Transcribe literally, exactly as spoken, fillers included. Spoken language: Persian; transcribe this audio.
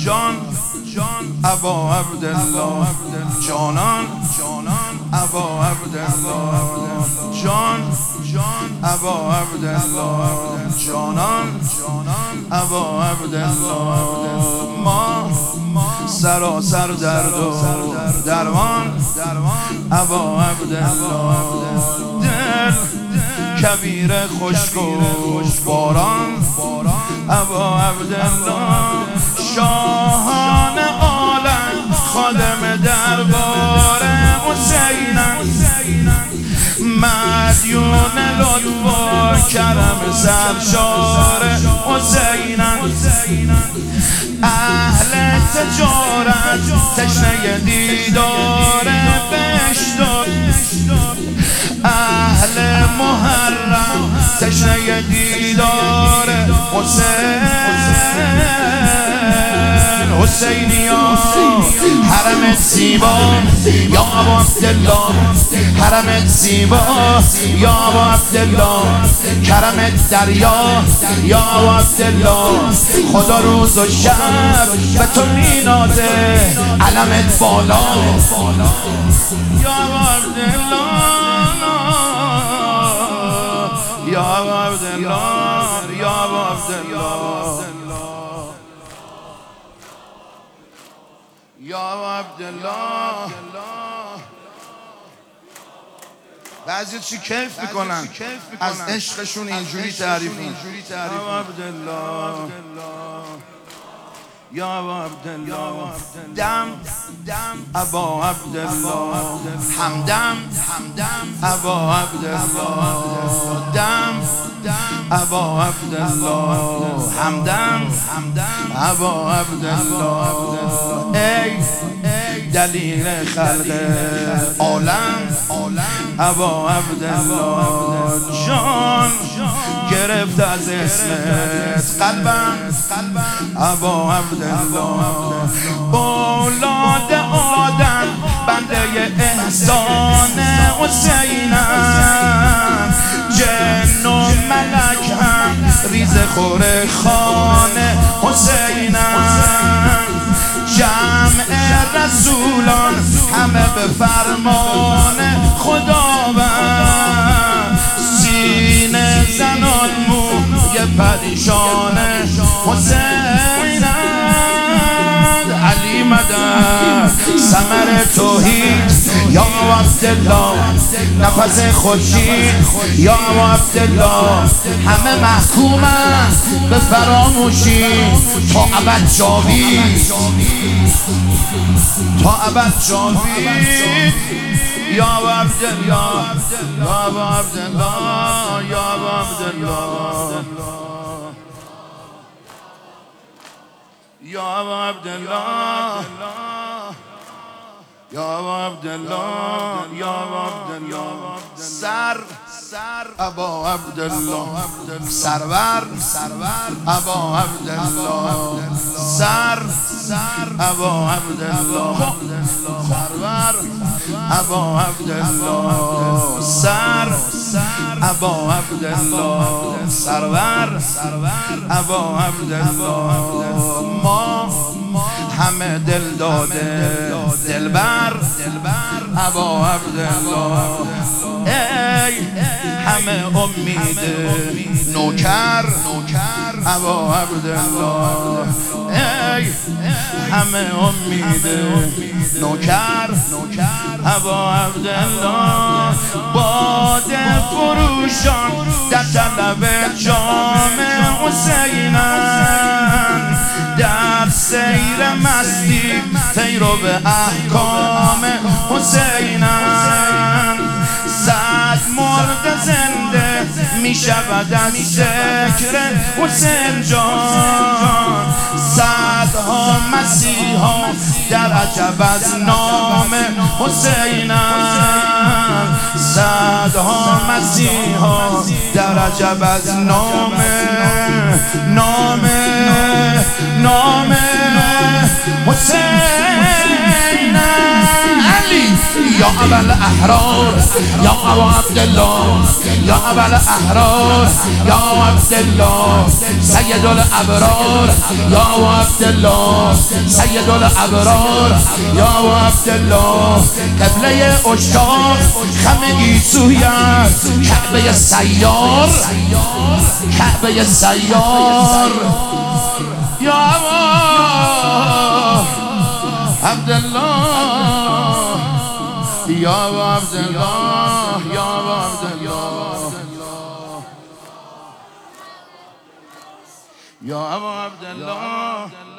جان جان ابا عبدالله جانان جانان ابا عبدالله جان جان ابا عبدالله جانان جانان ابا عبدالله ما سراسر درد و درمان ابا عبدالله دل کبیر خشک و باران ابا عبدالله شاهان عالم خادم دربار حسینم مدیون لطف و کرم سرشار حسینم اهل تجارت تشنه دیدار بهشت اهل محرم تشنه دیدار حسین حسینیا حرمت زیبا یا ابا عبدالله حرمت زیبا یا ابا عبدالله کرمت دریا یا ابا عبدالله خدا روز و شب به تو مینازه علمت بالا یا ابا عبدالله یا ابا عبدالله یا ابا عبدالله یا عبدالله بعضی چی کیف میکنن از عشقشون اینجوری تعریف یا عبدالله یا عبدالله دم دم ابا عبدالله همدم همدم ابا عبدالله دم دم ابا عبدالله همدم همدم ابا عبدالله ای دلیل خلق عالم ابا عبدالله جان گرفت از اسمت قلبم ابا عبدالله اولاد آدم بنده احسان حسینم جن و ملک هم ریز خور خانه حسینم جمع رسولان همه به فرمان خداوند سینه زنان موی پریشان حسینم علی مدد ثمر توحید یا عبدالله نفس خورشید یا عبدالله همه محکومن به فراموشی تا ابد جاوید تا ابد جاوید یا عبدالله یا عبدالله یا عبدالله یا عبدالله یا عبدالله یا عبدالله سر سر ابا عبدالله سرور سرور ابا عبدالله سر سر ابا عبدالله سرور ابا عبدالله سر سر ابا عبدالله سرور سرور ابا عبدالله ما همه دل داده دلبر ابا عبدالله ای همه امید نوکر ابا عبدالله ای همه امید نوکر ابا عبدالله باده فروشان در طلب جام حسینم در سیر مستی پیرو به احکام حسینم صد مرد زنده می شود از ذکر حسین جان صدها مسیحا در عجب از نام حسینم صدها مسیحا در عجب از نام نام نام حسین علی یا ابا الاحرار یا ابا عبدالله یا ابا الاحرار یا عبدالله سید الابرار یا عبدالله سید الابرار یا عبدالله قبله اشاق خم گیسوی است کعبه سیار کعبه سیار یا ابا عبدالله یا ابا عبدالله یا ابا عبدالله یا ابا عبدالله